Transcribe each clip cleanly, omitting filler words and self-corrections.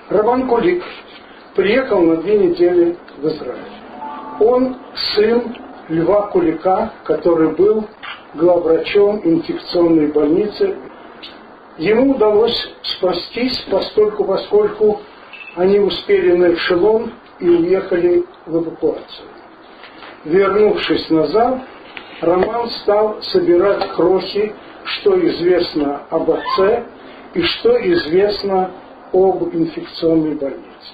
Роман Кулик приехал на 2 недели в Израиль. Он сын Льва Кулика, который был главврачом инфекционной больницы. Ему удалось спастись, поскольку они успели на эшелон и уехали в эвакуацию. Вернувшись назад, Роман стал собирать крохи, что известно об отце и что известно об инфекционной больнице.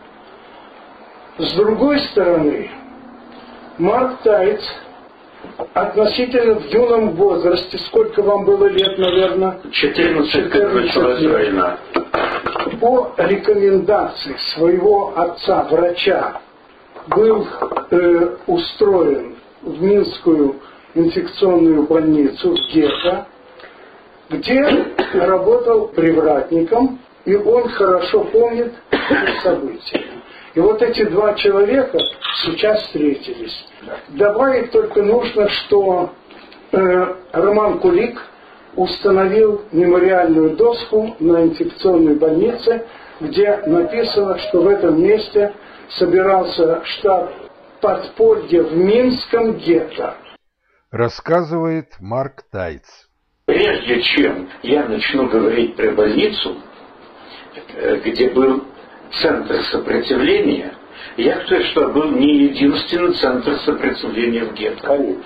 С другой стороны, Марк Тайц относительно в юном возрасте, сколько вам было лет, наверное? 14 как началась война. По рекомендации своего отца, врача, был устроен в Минскую инфекционную больницу, в гетто, где работал привратником, и он хорошо помнит эти события. И вот эти 2 человека сейчас встретились. Добавить только нужно, что Роман Кулик установил мемориальную доску на инфекционной больнице, где написано, что в этом месте собирался штаб подполья в Минском гетто. Рассказывает Марк Тайц. Прежде чем я начну говорить про больницу, где был центр сопротивления, я хочу, что был не единственный центр сопротивления в гетто. Конечно.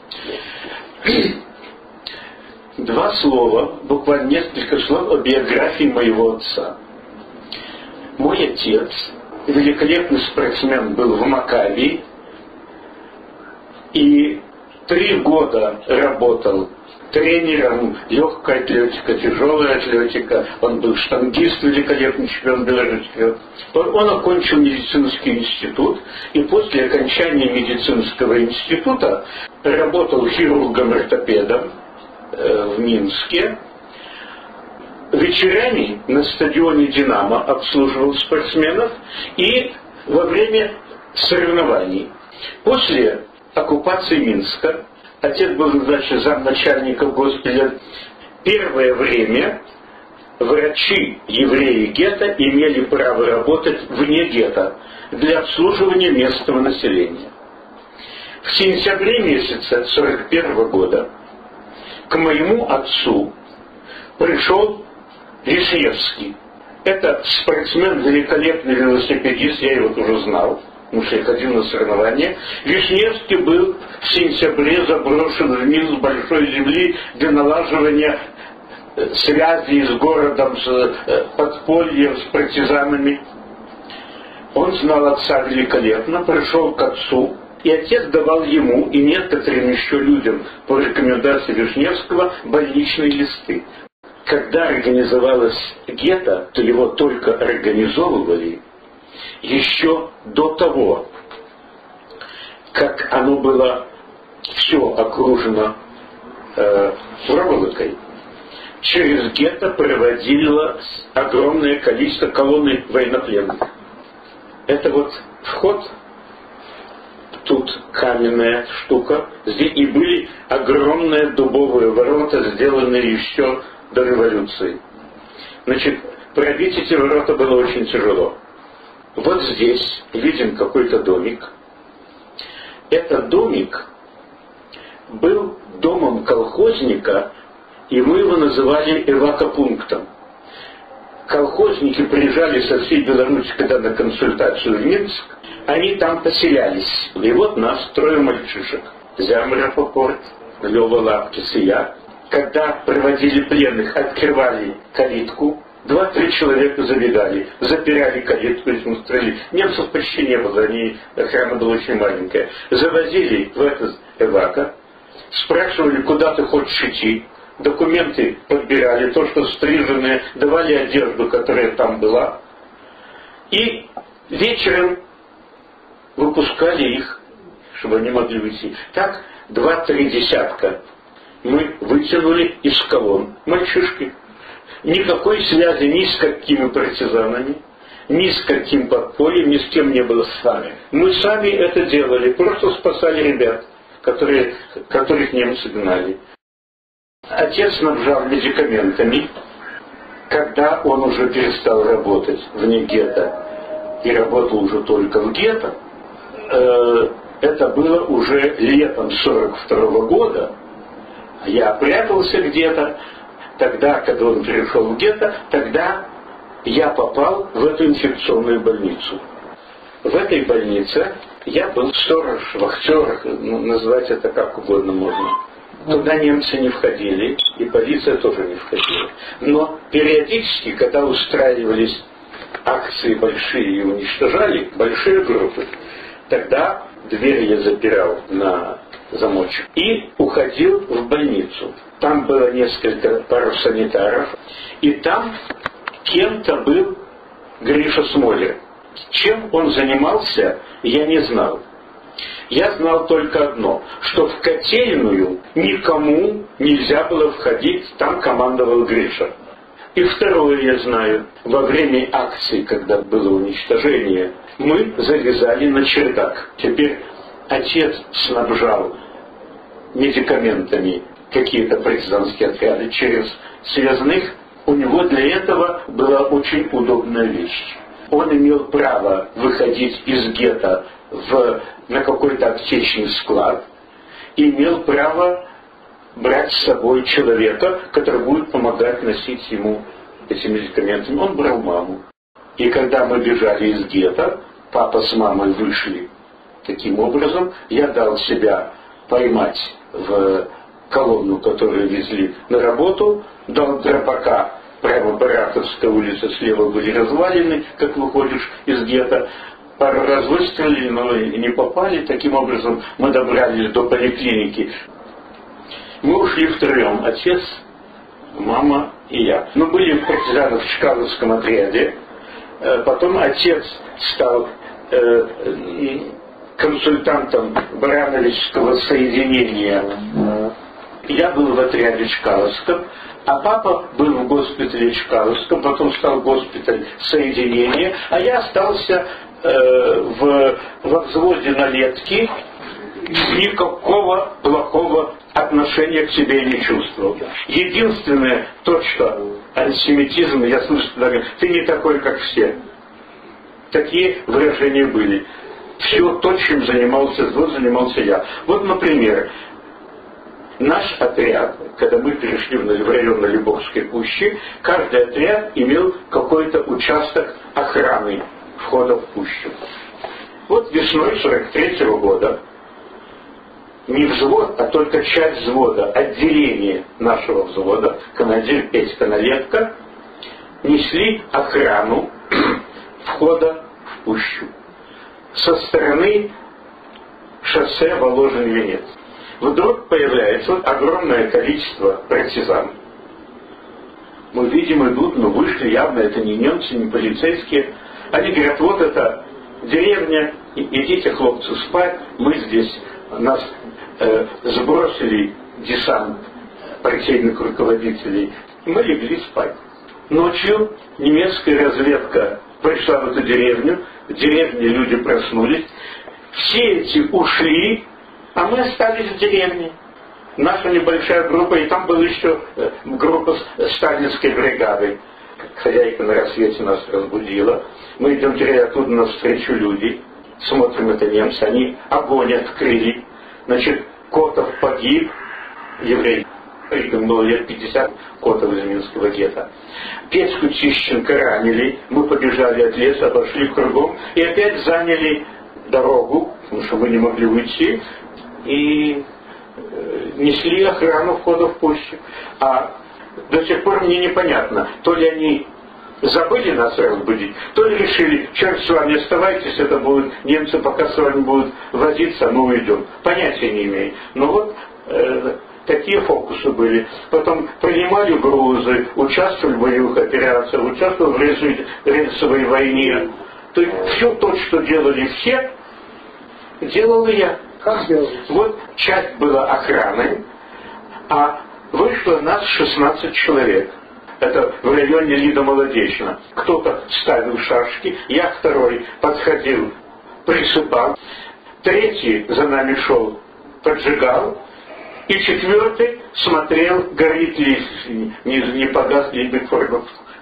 2 слова, буквально несколько слов о биографии моего отца. Мой отец, великолепный спортсмен, был в Маккаби и 3 года работал тренером легкой атлетики, тяжелая атлетика. Он был штангист, великолепный чемпион Беларуси. Он окончил медицинский институт и после окончания медицинского института работал хирургом-ортопедом в Минске. Вечерами на стадионе «Динамо» обслуживал спортсменов и во время соревнований. После оккупации Минска отец был назначен замначальника госпиталя. Первое время врачи евреи гетто имели право работать вне гетто для обслуживания местного населения. В сентябре месяце 1941 года к моему отцу пришел Вишневский. Это спортсмен, великолепный велосипедист, я его тоже знал, потому что я ходил на соревнования. Вишневский был в сентябре заброшен в Минск большой земли для налаживания связей с городом, с подпольем, с партизанами. Он знал отца великолепно, пришел к отцу, и отец давал ему и некоторым еще людям по рекомендации Вишневского больничные листы. Когда организовалось гетто, то его только организовывали еще до того, как оно было все окружено проволокой. Через гетто проводилось огромное количество колонны военнопленных. Это вот вход, тут каменная штука, здесь и были огромные дубовые ворота, сделанные еще до революции. Значит, пробить эти ворота было очень тяжело. Вот здесь видим какой-то домик. Этот домик был домом колхозника, и мы его называли эвакопунктом. Колхозники приезжали со всей Беларуси, когда на консультацию в Минск, они там поселялись. И вот нас 3 мальчишек. Зям Рапопорт, Лёва Лапкис и я. Когда проводили пленных, открывали калитку, 2-3 человека забегали, запирали калитку и смотрели. Немцев почти не было, охрана была очень маленькая. Завозили в этот эвако, спрашивали, куда ты хочешь идти. Документы подбирали, то, что стриженные, давали одежду, которая там была. И вечером выпускали их, чтобы они могли выйти. Так 2-3 десятка мы вытянули из колонн. Мальчишки. Никакой связи ни с какими партизанами, ни с каким подпольем, ни с кем не было сами. Мы сами это делали, просто спасали ребят, которых немцы гнали. Отец снабжал медикаментами, когда он уже перестал работать вне гетто и работал уже только в гетто, это было уже летом 1942 года. Я прятался где-то. Тогда, когда он перешел в гетто, тогда я попал в эту инфекционную больницу. В этой больнице я был сторож, вахтер, назвать это как угодно можно. Туда немцы не входили, и полиция тоже не входила. Но периодически, когда устраивались акции большие и уничтожали большие группы, тогда дверь я запирал на замочек и уходил в больницу. Там было пару санитаров, и там кем-то был Гриша Смолер. Чем он занимался, я не знал. Я знал только одно, что в котельную никому нельзя было входить, там командовал Гриша. И второе я знаю, во время акции, когда было уничтожение, мы залезали на чердак. Теперь отец снабжал медикаментами какие-то партизанские отряды через связных. У него для этого была очень удобная вещь. Он имел право выходить из гетто на какой-то аптечный склад и имел право брать с собой человека, который будет помогать носить ему эти медикаменты. Он брал маму. И когда мы бежали из гетто, папа с мамой вышли таким образом, я дал себя поймать в колонну, которую везли на работу, дал дробака. Прямо Баратовская улица, слева были развалины, как выходишь из гетто. Пару раз выстрелили, но не попали. Таким образом мы добрались до поликлиники. Мы ушли втроем. Отец, мама и я. Мы были в партизанах в Чкаловском отряде. Потом отец стал консультантом Барановичского соединения. Я был в отряде Чкаловском. А папа был в госпитале Чкаловском, потом стал госпиталь соединения, а я остался во взводе на летке, никакого плохого отношения к себе не чувствовал. Единственное, то, что антисемитизм, я слышу, ты не такой, как все. Такие выражения были. Все то, чем занимался я. Вот, например, наш отряд, когда мы перешли в район на Любовской пущи, каждый отряд имел какой-то участок охраны входа в пущу. Вот весной 1943 года не взвод, а только часть взвода, отделение нашего взвода, командир Петька Налетко, несли охрану входа в пущу со стороны шоссе Воложин-Венец. Вдруг появляется огромное количество партизан. Мы видим, идут, но вышли явно, это не немцы, не полицейские. Они говорят, вот это деревня, идите, хлопцы, спать, мы здесь, нас сбросили десант партийных руководителей, и мы легли спать. Ночью немецкая разведка пришла в эту деревню, в деревне люди проснулись, все эти ушли, а мы остались в деревне. Наша небольшая группа, и там была еще группа сталинской бригады. Хозяйка на рассвете нас разбудила. Мы идем оттуда навстречу люди. Смотрим, это немцы. Они огонь открыли. Значит, Котов погиб, еврей. Им было лет 50, Котов из Минского гетто. Петьку Тищенко ранили. Мы побежали от леса, обошли кругом. И опять заняли дорогу, потому что мы не могли уйти. И несли охрану входа в пущу. А до сих пор мне непонятно, то ли они забыли нас разбудить, то ли решили, черт с вами, оставайтесь, это будут немцы, пока с вами будут возиться, мы уйдем. Понятия не имею. Но вот такие фокусы были. Потом принимали грузы, участвовали в боевых операциях, участвовали в рельсовой войне. То есть все то, что делали все, делал и я. Как делал? Вот часть была охраной, а вышло нас 16 человек. Это в районе Лида Молодечна. Кто-то ставил шашки, я второй подходил, присыпал. Третий за нами шел, поджигал. И четвертый смотрел, горит ли, не погас ли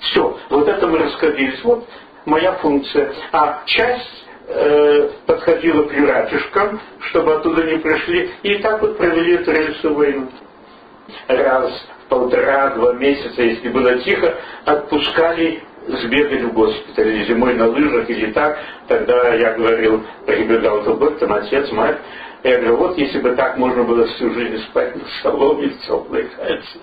Все, вот это мы расходились. Вот моя функция. А часть подходила к юратишкам, чтобы оттуда не пришли. И так вот провели эту рельсовую войну. Раз в 1,5-2 месяца, если было тихо, отпускали сбегали в госпиталь, или зимой на лыжах, или так. Тогда я говорил, прибегал другой, там отец, мать. Я говорю, вот если бы так можно было всю жизнь спать на соломе в теплой хате.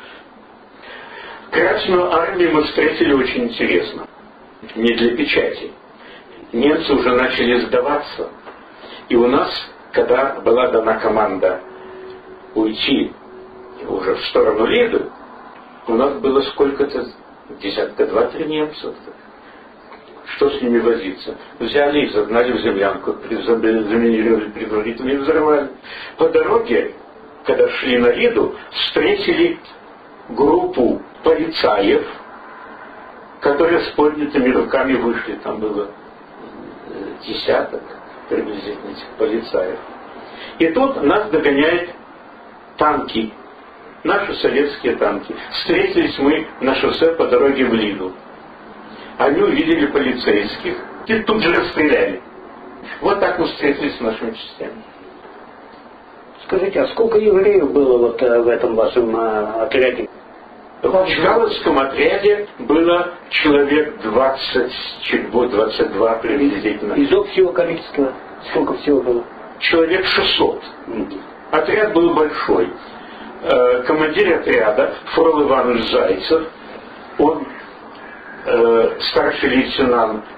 Красную армию мы встретили очень интересно. Не для печати. Немцы уже начали сдаваться. И у нас, когда была дана команда уйти уже в сторону Лиды, у нас было сколько-то, десятка 2-3 немцев. Что с ними возиться? Взяли их, загнали в землянку, заминировали предварительно и взорвали. По дороге, когда шли на Лиду, встретили группу полицаев, которые с поднятыми руками вышли. Там было десяток приблизительно этих полицаев. И тут нас догоняют танки. Наши советские танки. Встретились мы на шоссе по дороге в Лиду. Они увидели полицейских и тут же расстреляли. Вот так мы встретились с нашими частями. Скажите, а сколько евреев было вот в этом вашем отряде? В Чкаловском отряде было человек 20, чуть больше 22 приблизительно. Из общего количества сколько всего было? Человек 600. Отряд был большой. Командир отряда Фрол Иванович Зайцев, он старший лейтенант